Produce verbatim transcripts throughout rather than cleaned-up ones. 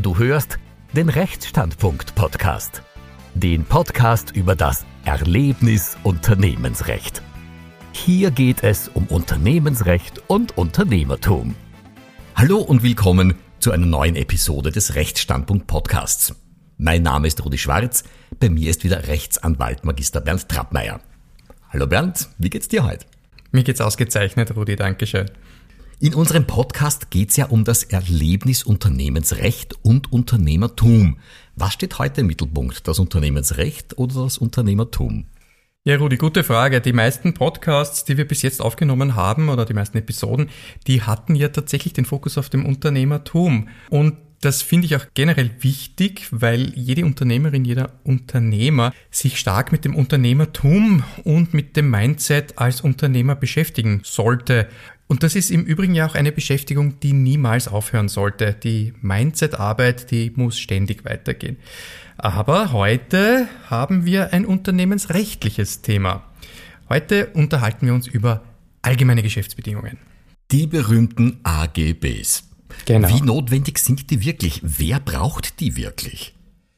Du hörst den Rechtsstandpunkt-Podcast. Den Podcast über das Erlebnis Unternehmensrecht. Hier geht es um Unternehmensrecht und Unternehmertum. Hallo und willkommen zu einer neuen Episode des Rechtsstandpunkt-Podcasts. Mein Name ist Rudi Schwarz, bei mir ist wieder Rechtsanwalt Magister Bernd Trappmeier. Hallo Bernd, wie geht's dir heute? Mir geht's ausgezeichnet, Rudi, dankeschön. In unserem Podcast geht's ja um das Erlebnis Unternehmensrecht und Unternehmertum. Was steht heute im Mittelpunkt, das Unternehmensrecht oder das Unternehmertum? Ja, Rudi, gute Frage. Die meisten Podcasts, die wir bis jetzt aufgenommen haben, oder die meisten Episoden, die hatten ja tatsächlich den Fokus auf dem Unternehmertum. Und das finde ich auch generell wichtig, weil jede Unternehmerin, jeder Unternehmer sich stark mit dem Unternehmertum und mit dem Mindset als Unternehmer beschäftigen sollte. Und das ist im Übrigen ja auch eine Beschäftigung, die niemals aufhören sollte. Die Mindset-Arbeit, die muss ständig weitergehen. Aber heute haben wir ein unternehmensrechtliches Thema. Heute unterhalten wir uns über allgemeine Geschäftsbedingungen. Die berühmten A G Bs. Genau. Wie notwendig sind die wirklich? Wer braucht die wirklich?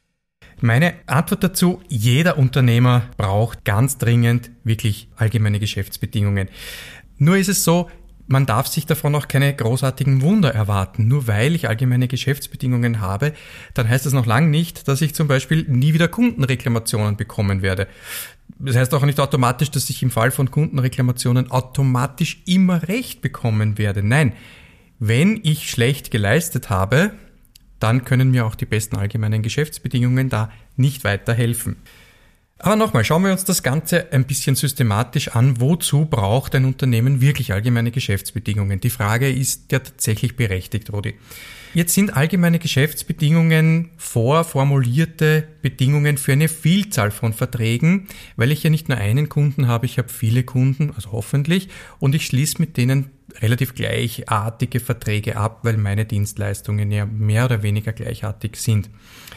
Meine Antwort dazu: Jeder Unternehmer braucht ganz dringend wirklich allgemeine Geschäftsbedingungen. Nur ist es so, man darf sich davon auch keine großartigen Wunder erwarten. Nur weil ich allgemeine Geschäftsbedingungen habe, dann heißt das noch lange nicht, dass ich zum Beispiel nie wieder Kundenreklamationen bekommen werde. Das heißt auch nicht automatisch, dass ich im Fall von Kundenreklamationen automatisch immer Recht bekommen werde. Nein, wenn ich schlecht geleistet habe, dann können mir auch die besten allgemeinen Geschäftsbedingungen da nicht weiterhelfen. Aber nochmal, schauen wir uns das Ganze ein bisschen systematisch an. Wozu braucht ein Unternehmen wirklich allgemeine Geschäftsbedingungen? Die Frage ist ja tatsächlich berechtigt, Rudi. Jetzt sind allgemeine Geschäftsbedingungen vorformulierte Bedingungen für eine Vielzahl von Verträgen, weil ich ja nicht nur einen Kunden habe, ich habe viele Kunden, also hoffentlich, und ich schließe mit denen relativ gleichartige Verträge ab, weil meine Dienstleistungen ja mehr oder weniger gleichartig sind.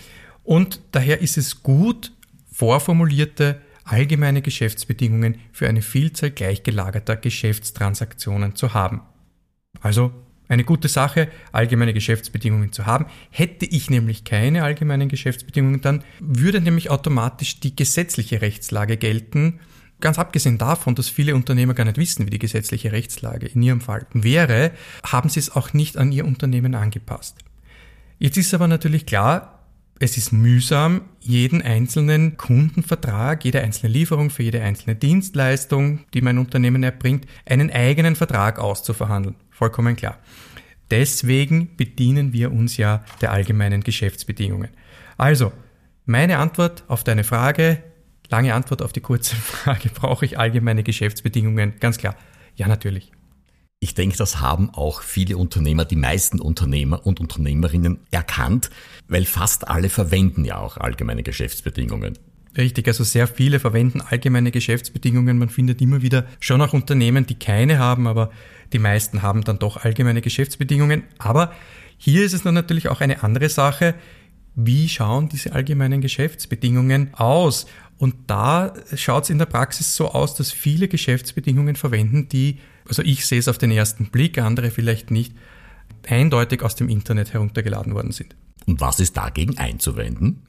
Und daher ist es gut, vorformulierte allgemeine Geschäftsbedingungen für eine Vielzahl gleichgelagerter Geschäftstransaktionen zu haben. Also eine gute Sache, allgemeine Geschäftsbedingungen zu haben. Hätte ich nämlich keine allgemeinen Geschäftsbedingungen, dann würde nämlich automatisch die gesetzliche Rechtslage gelten. Ganz abgesehen davon, dass viele Unternehmer gar nicht wissen, wie die gesetzliche Rechtslage in ihrem Fall wäre, haben sie es auch nicht an ihr Unternehmen angepasst. Jetzt ist aber natürlich klar, es ist mühsam, jeden einzelnen Kundenvertrag, jede einzelne Lieferung für jede einzelne Dienstleistung, die mein Unternehmen erbringt, einen eigenen Vertrag auszuverhandeln. Vollkommen klar. Deswegen bedienen wir uns ja der allgemeinen Geschäftsbedingungen. Also, meine Antwort auf deine Frage, lange Antwort auf die kurze Frage, brauche ich allgemeine Geschäftsbedingungen? Ganz klar, ja natürlich. Ich denke, das haben auch viele Unternehmer, die meisten Unternehmer und Unternehmerinnen erkannt, weil fast alle verwenden ja auch allgemeine Geschäftsbedingungen. Richtig, also sehr viele verwenden allgemeine Geschäftsbedingungen. Man findet immer wieder schon auch Unternehmen, die keine haben, aber die meisten haben dann doch allgemeine Geschäftsbedingungen. Aber hier ist es dann natürlich auch eine andere Sache. Wie schauen diese allgemeinen Geschäftsbedingungen aus? Und da schaut es in der Praxis so aus, dass viele Geschäftsbedingungen verwenden, die, also ich sehe es auf den ersten Blick, andere vielleicht nicht, eindeutig aus dem Internet heruntergeladen worden sind. Und was ist dagegen einzuwenden?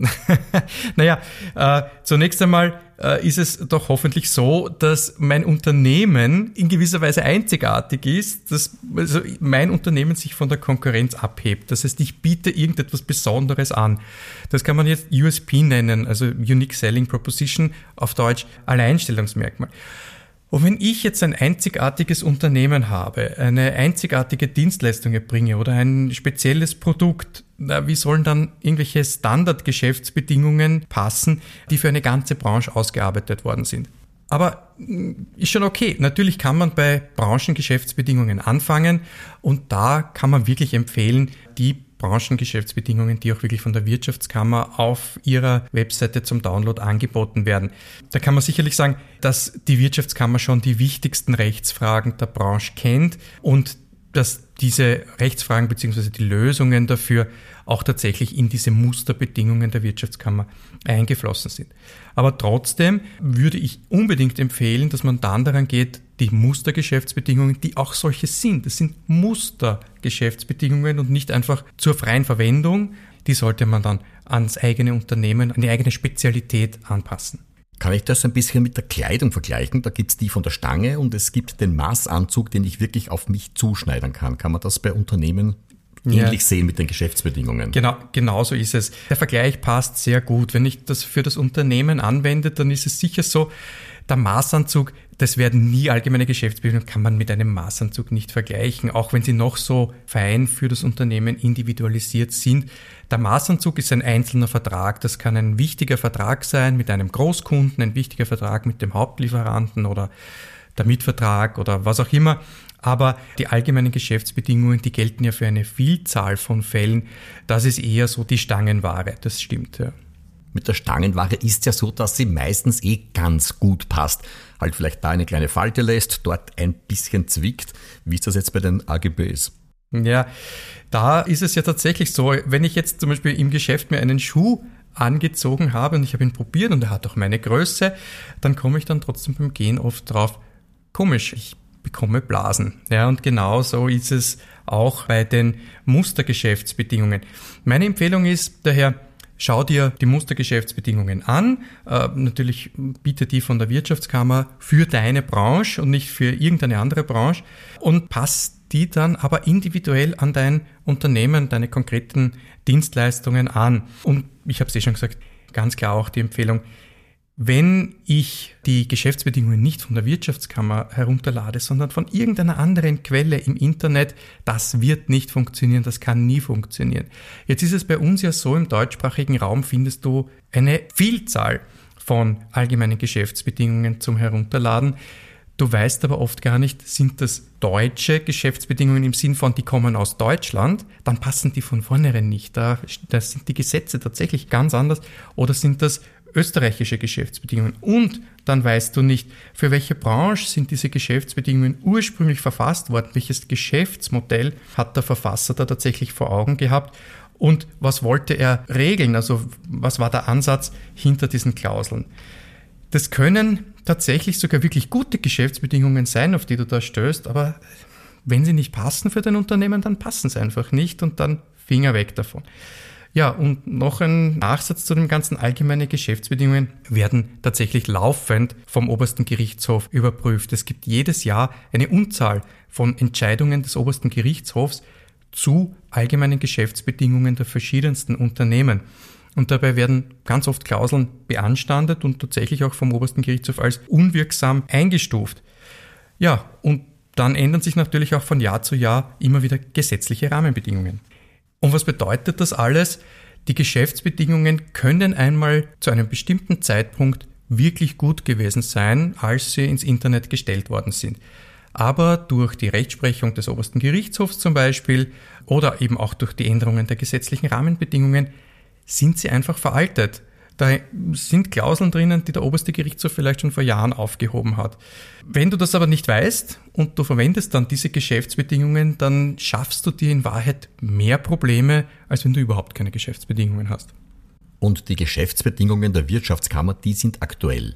Naja, äh, zunächst einmal äh, ist es doch hoffentlich so, dass mein Unternehmen in gewisser Weise einzigartig ist, dass also mein Unternehmen sich von der Konkurrenz abhebt. Das heißt, ich biete irgendetwas Besonderes an. Das kann man jetzt U S P nennen, also Unique Selling Proposition, auf Deutsch Alleinstellungsmerkmal. Und wenn ich jetzt ein einzigartiges Unternehmen habe, eine einzigartige Dienstleistung erbringe oder ein spezielles Produkt, wie sollen dann irgendwelche Standardgeschäftsbedingungen passen, die für eine ganze Branche ausgearbeitet worden sind? Aber ist schon okay. Natürlich kann man bei Branchengeschäftsbedingungen anfangen und da kann man wirklich empfehlen, die Branchengeschäftsbedingungen, die auch wirklich von der Wirtschaftskammer auf ihrer Webseite zum Download angeboten werden. Da kann man sicherlich sagen, dass die Wirtschaftskammer schon die wichtigsten Rechtsfragen der Branche kennt und dass diese Rechtsfragen bzw. die Lösungen dafür auch tatsächlich in diese Musterbedingungen der Wirtschaftskammer eingeflossen sind. Aber trotzdem würde ich unbedingt empfehlen, dass man dann daran geht, die Mustergeschäftsbedingungen, die auch solche sind. Das sind Mustergeschäftsbedingungen und nicht einfach zur freien Verwendung. Die sollte man dann ans eigene Unternehmen, an die eigene Spezialität anpassen. Kann ich das ein bisschen mit der Kleidung vergleichen? Da gibt's die von der Stange und es gibt den Maßanzug, den ich wirklich auf mich zuschneidern kann. Kann man das bei Unternehmen ähnlich ja. sehen mit den Geschäftsbedingungen? Genau, genau so ist es. Der Vergleich passt sehr gut. Wenn ich das für das Unternehmen anwende, dann ist es sicher so, der Maßanzug, das werden nie allgemeine Geschäftsbedingungen, kann man mit einem Maßanzug nicht vergleichen, auch wenn sie noch so fein für das Unternehmen individualisiert sind. Der Maßanzug ist ein einzelner Vertrag. Das kann ein wichtiger Vertrag sein mit einem Großkunden, ein wichtiger Vertrag mit dem Hauptlieferanten oder der Mietvertrag oder was auch immer. Aber die allgemeinen Geschäftsbedingungen, die gelten ja für eine Vielzahl von Fällen. Das ist eher so die Stangenware. Das stimmt, ja. Mit der Stangenware ist ja so, dass sie meistens eh ganz gut passt. Halt vielleicht da eine kleine Falte lässt, dort ein bisschen zwickt. Wie ist das jetzt bei den A G Bs? Ja, da ist es ja tatsächlich so, wenn ich jetzt zum Beispiel im Geschäft mir einen Schuh angezogen habe und ich habe ihn probiert und er hat auch meine Größe, dann komme ich dann trotzdem beim Gehen oft drauf, komisch, ich bekomme Blasen. Ja, und genau so ist es auch bei den Mustergeschäftsbedingungen. Meine Empfehlung ist daher, schau dir die Mustergeschäftsbedingungen an. Äh, natürlich biete die von der Wirtschaftskammer für deine Branche und nicht für irgendeine andere Branche und pass die dann aber individuell an dein Unternehmen, deine konkreten Dienstleistungen an. Und ich habe es eh schon gesagt, ganz klar auch die Empfehlung, wenn ich die Geschäftsbedingungen nicht von der Wirtschaftskammer herunterlade, sondern von irgendeiner anderen Quelle im Internet, das wird nicht funktionieren, das kann nie funktionieren. Jetzt ist es bei uns ja so, im deutschsprachigen Raum findest du eine Vielzahl von allgemeinen Geschäftsbedingungen zum Herunterladen. Du weißt aber oft gar nicht, sind das deutsche Geschäftsbedingungen im Sinn von, die kommen aus Deutschland, dann passen die von vornherein nicht. Da, da sind die Gesetze tatsächlich ganz anders. Oder sind das österreichische Geschäftsbedingungen? Und dann weißt du nicht, für welche Branche sind diese Geschäftsbedingungen ursprünglich verfasst worden, welches Geschäftsmodell hat der Verfasser da tatsächlich vor Augen gehabt und was wollte er regeln, also was war der Ansatz hinter diesen Klauseln. Das können tatsächlich sogar wirklich gute Geschäftsbedingungen sein, auf die du da stößt, aber wenn sie nicht passen für dein Unternehmen, dann passen sie einfach nicht und dann Finger weg davon. Ja, und noch ein Nachsatz zu dem ganzen: allgemeine Geschäftsbedingungen werden tatsächlich laufend vom obersten Gerichtshof überprüft. Es gibt jedes Jahr eine Unzahl von Entscheidungen des obersten Gerichtshofs zu allgemeinen Geschäftsbedingungen der verschiedensten Unternehmen. Und dabei werden ganz oft Klauseln beanstandet und tatsächlich auch vom obersten Gerichtshof als unwirksam eingestuft. Ja, und dann ändern sich natürlich auch von Jahr zu Jahr immer wieder gesetzliche Rahmenbedingungen. Und was bedeutet das alles? Die Geschäftsbedingungen können einmal zu einem bestimmten Zeitpunkt wirklich gut gewesen sein, als sie ins Internet gestellt worden sind. Aber durch die Rechtsprechung des obersten Gerichtshofs zum Beispiel oder eben auch durch die Änderungen der gesetzlichen Rahmenbedingungen sind sie einfach veraltet. Da sind Klauseln drinnen, die der oberste Gerichtshof vielleicht schon vor Jahren aufgehoben hat. Wenn du das aber nicht weißt und du verwendest dann diese Geschäftsbedingungen, dann schaffst du dir in Wahrheit mehr Probleme, als wenn du überhaupt keine Geschäftsbedingungen hast. Und die Geschäftsbedingungen der Wirtschaftskammer, die sind aktuell?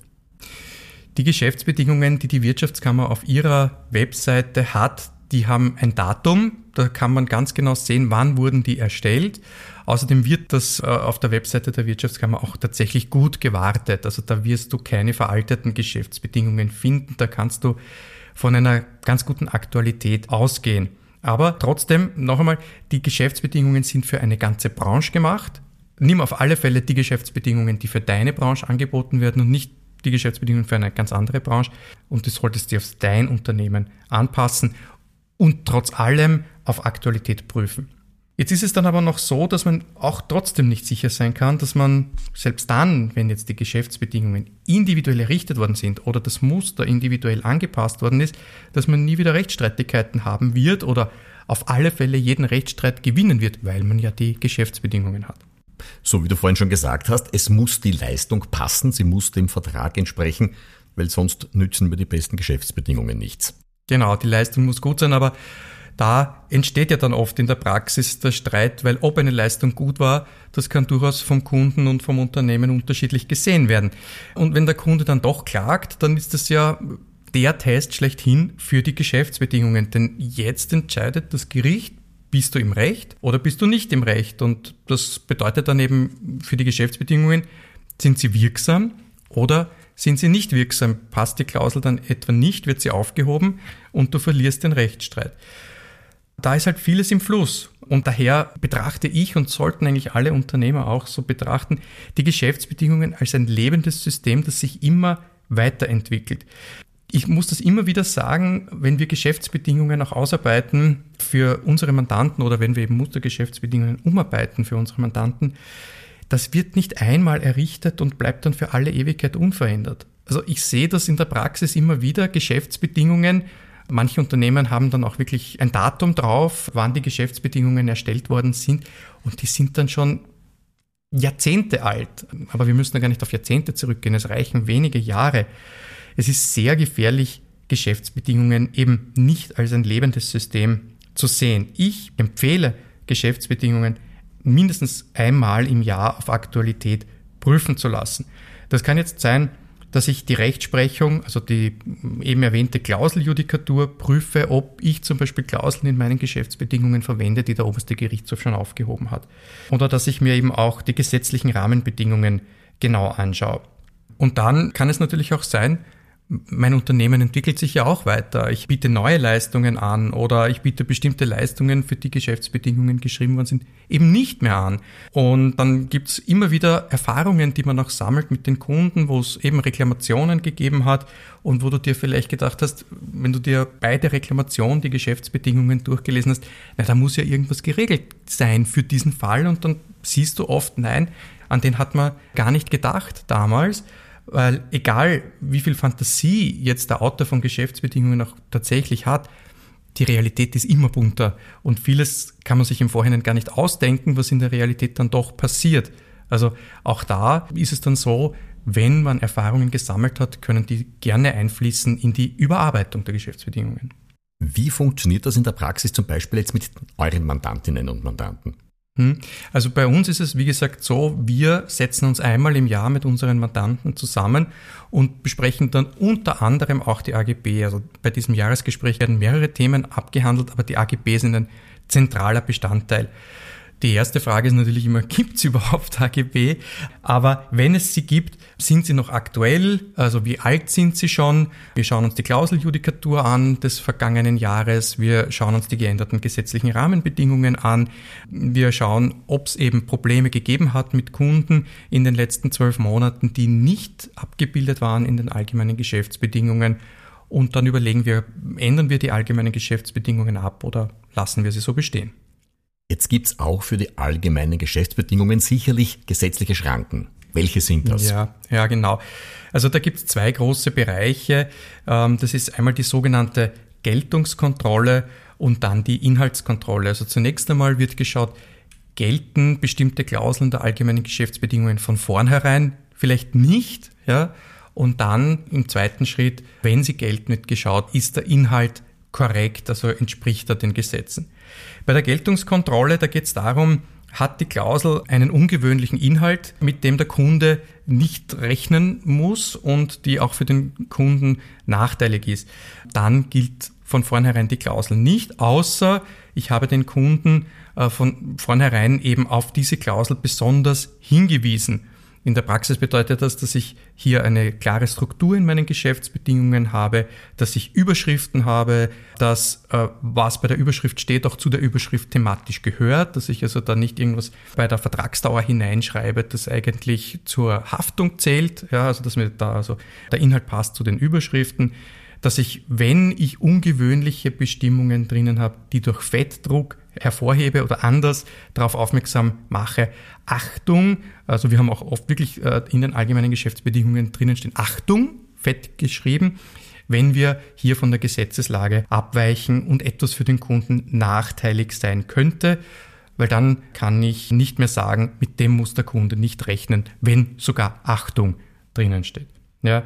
Die Geschäftsbedingungen, die die Wirtschaftskammer auf ihrer Webseite hat, die haben ein Datum, da kann man ganz genau sehen, wann wurden die erstellt. Außerdem wird das äh, auf der Webseite der Wirtschaftskammer auch tatsächlich gut gewartet. Also da wirst du keine veralteten Geschäftsbedingungen finden. Da kannst du von einer ganz guten Aktualität ausgehen. Aber trotzdem, noch einmal, die Geschäftsbedingungen sind für eine ganze Branche gemacht. Nimm auf alle Fälle die Geschäftsbedingungen, die für deine Branche angeboten werden und nicht die Geschäftsbedingungen für eine ganz andere Branche. Und das solltest du auf dein Unternehmen anpassen und trotz allem auf Aktualität prüfen. Jetzt ist es dann aber noch so, dass man auch trotzdem nicht sicher sein kann, dass man selbst dann, wenn jetzt die Geschäftsbedingungen individuell errichtet worden sind oder das Muster individuell angepasst worden ist, dass man nie wieder Rechtsstreitigkeiten haben wird oder auf alle Fälle jeden Rechtsstreit gewinnen wird, weil man ja die Geschäftsbedingungen hat. So wie du vorhin schon gesagt hast, es muss die Leistung passen, sie muss dem Vertrag entsprechen, weil sonst nützen mir die besten Geschäftsbedingungen nichts. Genau, die Leistung muss gut sein, aber da entsteht ja dann oft in der Praxis der Streit, weil ob eine Leistung gut war, das kann durchaus vom Kunden und vom Unternehmen unterschiedlich gesehen werden. Und wenn der Kunde dann doch klagt, dann ist das ja der Test schlechthin für die Geschäftsbedingungen. Denn jetzt entscheidet das Gericht, bist du im Recht oder bist du nicht im Recht? Und das bedeutet dann eben für die Geschäftsbedingungen, sind sie wirksam oder sind sie nicht wirksam? Passt die Klausel dann etwa nicht, wird sie aufgehoben und du verlierst den Rechtsstreit. Da ist halt vieles im Fluss und daher betrachte ich und sollten eigentlich alle Unternehmer auch so betrachten, die Geschäftsbedingungen als ein lebendes System, das sich immer weiterentwickelt. Ich muss das immer wieder sagen, wenn wir Geschäftsbedingungen auch ausarbeiten für unsere Mandanten oder wenn wir eben Mustergeschäftsbedingungen umarbeiten für unsere Mandanten, das wird nicht einmal errichtet und bleibt dann für alle Ewigkeit unverändert. Also ich sehe das in der Praxis immer wieder, Geschäftsbedingungen. Manche Unternehmen haben dann auch wirklich ein Datum drauf, wann die Geschäftsbedingungen erstellt worden sind und die sind dann schon Jahrzehnte alt. Aber wir müssen ja gar nicht auf Jahrzehnte zurückgehen, es reichen wenige Jahre. Es ist sehr gefährlich, Geschäftsbedingungen eben nicht als ein lebendes System zu sehen. Ich empfehle Geschäftsbedingungen mindestens einmal im Jahr auf Aktualität prüfen zu lassen. Das kann jetzt sein, dass ich die Rechtsprechung, also die eben erwähnte Klauseljudikatur prüfe, ob ich zum Beispiel Klauseln in meinen Geschäftsbedingungen verwende, die der oberste Gerichtshof schon aufgehoben hat. Oder dass ich mir eben auch die gesetzlichen Rahmenbedingungen genau anschaue. Und dann kann es natürlich auch sein, mein Unternehmen entwickelt sich ja auch weiter. Ich biete neue Leistungen an oder ich biete bestimmte Leistungen, für die Geschäftsbedingungen geschrieben worden sind, eben nicht mehr an. Und dann gibt es immer wieder Erfahrungen, die man auch sammelt mit den Kunden, wo es eben Reklamationen gegeben hat und wo du dir vielleicht gedacht hast, wenn du dir bei der Reklamation die Geschäftsbedingungen durchgelesen hast, na, da muss ja irgendwas geregelt sein für diesen Fall und dann siehst du oft, nein, an den hat man gar nicht gedacht damals. Weil egal, wie viel Fantasie jetzt der Autor von Geschäftsbedingungen auch tatsächlich hat, die Realität ist immer bunter und vieles kann man sich im Vorhinein gar nicht ausdenken, was in der Realität dann doch passiert. Also auch da ist es dann so, wenn man Erfahrungen gesammelt hat, können die gerne einfließen in die Überarbeitung der Geschäftsbedingungen. Wie funktioniert das in der Praxis zum Beispiel jetzt mit euren Mandantinnen und Mandanten? Also bei uns ist es, wie gesagt, so, wir setzen uns einmal im Jahr mit unseren Mandanten zusammen und besprechen dann unter anderem auch die A G B. Also bei diesem Jahresgespräch werden mehrere Themen abgehandelt, aber die A G B sind ein zentraler Bestandteil. Die erste Frage ist natürlich immer, gibt es überhaupt A G B? Aber wenn es sie gibt, sind sie noch aktuell? Also wie alt sind sie schon? Wir schauen uns die Klauseljudikatur an des vergangenen Jahres. Wir schauen uns die geänderten gesetzlichen Rahmenbedingungen an. Wir schauen, ob es eben Probleme gegeben hat mit Kunden in den letzten zwölf Monaten, die nicht abgebildet waren in den allgemeinen Geschäftsbedingungen. Und dann überlegen wir, ändern wir die allgemeinen Geschäftsbedingungen ab oder lassen wir sie so bestehen? Jetzt gibt's auch für die allgemeinen Geschäftsbedingungen sicherlich gesetzliche Schranken. Welche sind das? Ja, ja, genau. Also da gibt's zwei große Bereiche. Das ist einmal die sogenannte Geltungskontrolle und dann die Inhaltskontrolle. Also zunächst einmal wird geschaut, gelten bestimmte Klauseln der allgemeinen Geschäftsbedingungen von vornherein, vielleicht nicht, ja. Und dann im zweiten Schritt, wenn sie gelten, wird geschaut, ist der Inhalt korrekt, also entspricht er den Gesetzen. Bei der Geltungskontrolle, da geht es darum, hat die Klausel einen ungewöhnlichen Inhalt, mit dem der Kunde nicht rechnen muss und die auch für den Kunden nachteilig ist. Dann gilt von vornherein die Klausel nicht, außer ich habe den Kunden äh, von vornherein eben auf diese Klausel besonders hingewiesen. In der Praxis bedeutet das, dass ich hier eine klare Struktur in meinen Geschäftsbedingungen habe, dass ich Überschriften habe, dass äh, was bei der Überschrift steht, auch zu der Überschrift thematisch gehört, dass ich also da nicht irgendwas bei der Vertragsdauer hineinschreibe, das eigentlich zur Haftung zählt, ja, also dass mir da also der Inhalt passt zu den Überschriften, dass ich, wenn ich ungewöhnliche Bestimmungen drinnen habe, die durch Fettdruck hervorhebe oder anders darauf aufmerksam mache. Achtung, also wir haben auch oft wirklich in den allgemeinen Geschäftsbedingungen drinnen stehen, Achtung, fett geschrieben, wenn wir hier von der Gesetzeslage abweichen und etwas für den Kunden nachteilig sein könnte, weil dann kann ich nicht mehr sagen, mit dem muss der Kunde nicht rechnen, wenn sogar Achtung drinnen steht. Ja.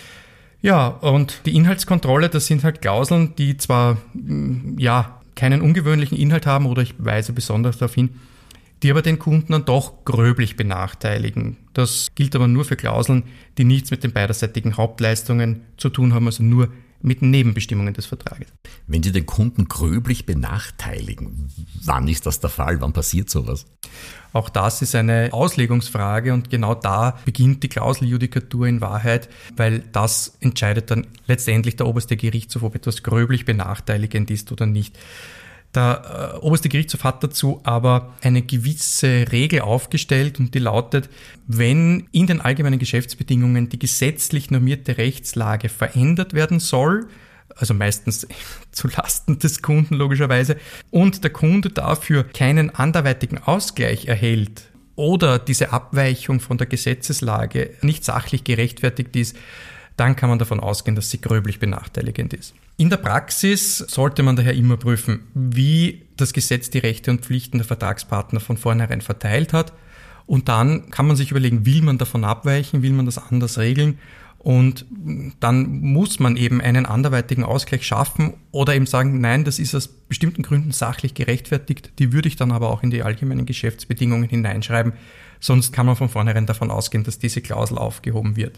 Ja, und die Inhaltskontrolle, das sind halt Klauseln, die zwar, ja, keinen ungewöhnlichen Inhalt haben oder ich weise besonders darauf hin, die aber den Kunden dann doch gröblich benachteiligen. Das gilt aber nur für Klauseln, die nichts mit den beiderseitigen Hauptleistungen zu tun haben, also nur mit Nebenbestimmungen des Vertrages. Wenn Sie den Kunden gröblich benachteiligen, wann ist das der Fall? Wann passiert sowas? Auch das ist eine Auslegungsfrage und genau da beginnt die Klauseljudikatur in Wahrheit, weil das entscheidet dann letztendlich der oberste Gerichtshof, ob etwas gröblich benachteiligend ist oder nicht. Der äh, oberste Gerichtshof hat dazu aber eine gewisse Regel aufgestellt und die lautet, wenn in den allgemeinen Geschäftsbedingungen die gesetzlich normierte Rechtslage verändert werden soll, also meistens zu Lasten des Kunden logischerweise, und der Kunde dafür keinen anderweitigen Ausgleich erhält oder diese Abweichung von der Gesetzeslage nicht sachlich gerechtfertigt ist, dann kann man davon ausgehen, dass sie gröblich benachteiligend ist. In der Praxis sollte man daher immer prüfen, wie das Gesetz die Rechte und Pflichten der Vertragspartner von vornherein verteilt hat, und dann kann man sich überlegen, will man davon abweichen, will man das anders regeln. Und dann muss man eben einen anderweitigen Ausgleich schaffen oder eben sagen, nein, das ist aus bestimmten Gründen sachlich gerechtfertigt. Die würde ich dann aber auch in die allgemeinen Geschäftsbedingungen hineinschreiben. Sonst kann man von vornherein davon ausgehen, dass diese Klausel aufgehoben wird.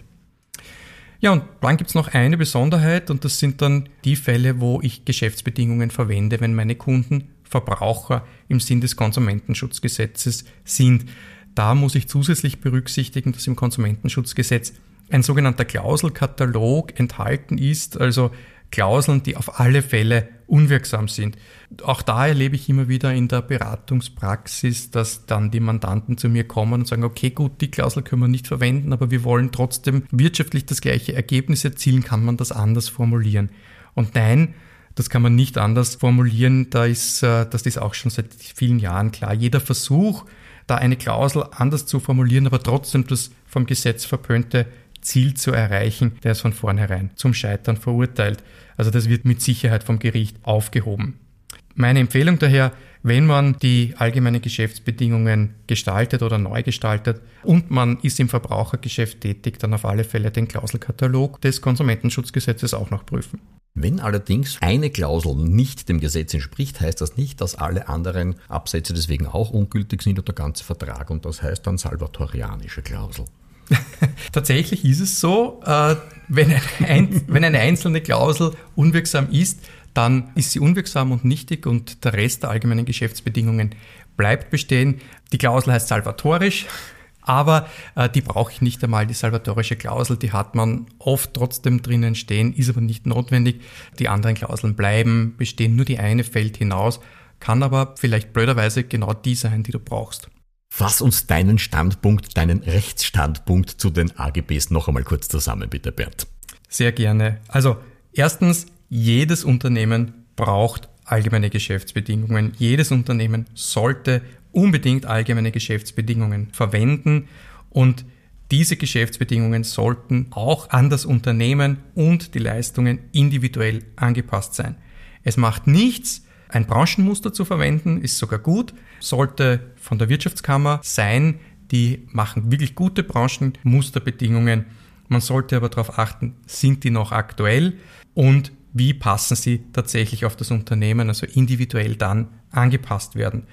Ja, und dann gibt es noch eine Besonderheit und das sind dann die Fälle, wo ich Geschäftsbedingungen verwende, wenn meine Kunden Verbraucher im Sinn des Konsumentenschutzgesetzes sind. Da muss ich zusätzlich berücksichtigen, dass im Konsumentenschutzgesetz ein sogenannter Klauselkatalog enthalten ist, also Klauseln, die auf alle Fälle unwirksam sind. Auch da erlebe ich immer wieder in der Beratungspraxis, dass dann die Mandanten zu mir kommen und sagen, okay, gut, die Klausel können wir nicht verwenden, aber wir wollen trotzdem wirtschaftlich das gleiche Ergebnis erzielen, kann man das anders formulieren? Und nein, das kann man nicht anders formulieren, da ist, das ist auch schon seit vielen Jahren klar. Jeder Versuch, da eine Klausel anders zu formulieren, aber trotzdem das vom Gesetz verpönte Ziel zu erreichen, der ist von vornherein zum Scheitern verurteilt. Also das wird mit Sicherheit vom Gericht aufgehoben. Meine Empfehlung daher, wenn man die allgemeinen Geschäftsbedingungen gestaltet oder neu gestaltet und man ist im Verbrauchergeschäft tätig, dann auf alle Fälle den Klauselkatalog des Konsumentenschutzgesetzes auch noch prüfen. Wenn allerdings eine Klausel nicht dem Gesetz entspricht, heißt das nicht, dass alle anderen Absätze deswegen auch ungültig sind und der ganze Vertrag, und das heißt dann salvatorianische Klausel. Tatsächlich ist es so, äh, wenn, ein, wenn eine einzelne Klausel unwirksam ist, dann ist sie unwirksam und nichtig und der Rest der allgemeinen Geschäftsbedingungen bleibt bestehen. Die Klausel heißt salvatorisch, aber äh, die brauche ich nicht einmal, die salvatorische Klausel, die hat man oft trotzdem drinnen stehen, ist aber nicht notwendig. Die anderen Klauseln bleiben bestehen, nur die eine fällt hinaus, kann aber vielleicht blöderweise genau die sein, die du brauchst. Fass uns deinen Standpunkt, deinen Rechtsstandpunkt zu den A G Bs noch einmal kurz zusammen, bitte Bernd. Sehr gerne. Also erstens, jedes Unternehmen braucht allgemeine Geschäftsbedingungen. Jedes Unternehmen sollte unbedingt allgemeine Geschäftsbedingungen verwenden und diese Geschäftsbedingungen sollten auch an das Unternehmen und die Leistungen individuell angepasst sein. Es macht nichts, ein Branchenmuster zu verwenden, ist sogar gut, sollte von der Wirtschaftskammer sein, die machen wirklich gute Branchenmusterbedingungen. Man sollte aber darauf achten, sind die noch aktuell und wie passen sie tatsächlich auf das Unternehmen, also individuell dann angepasst werden.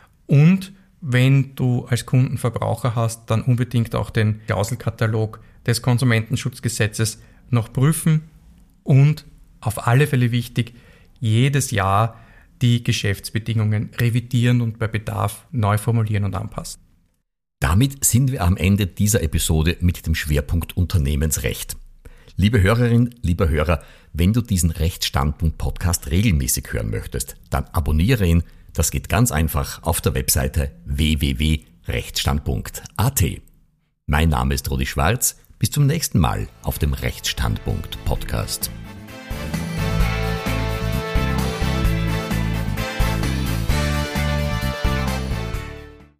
Und wenn du als Kundenverbraucher hast, dann unbedingt auch den Klauselkatalog des Konsumentenschutzgesetzes noch prüfen und auf alle Fälle wichtig, jedes Jahr die Geschäftsbedingungen revidieren und bei Bedarf neu formulieren und anpassen. Damit sind wir am Ende dieser Episode mit dem Schwerpunkt Unternehmensrecht. Liebe Hörerin, lieber Hörer, wenn du diesen Rechtsstandpunkt-Podcast regelmäßig hören möchtest, dann abonniere ihn. Das geht ganz einfach auf der Webseite w w w punkt rechtsstandpunkt punkt a t. Mein Name ist Rudi Schwarz. Bis zum nächsten Mal auf dem Rechtsstandpunkt-Podcast.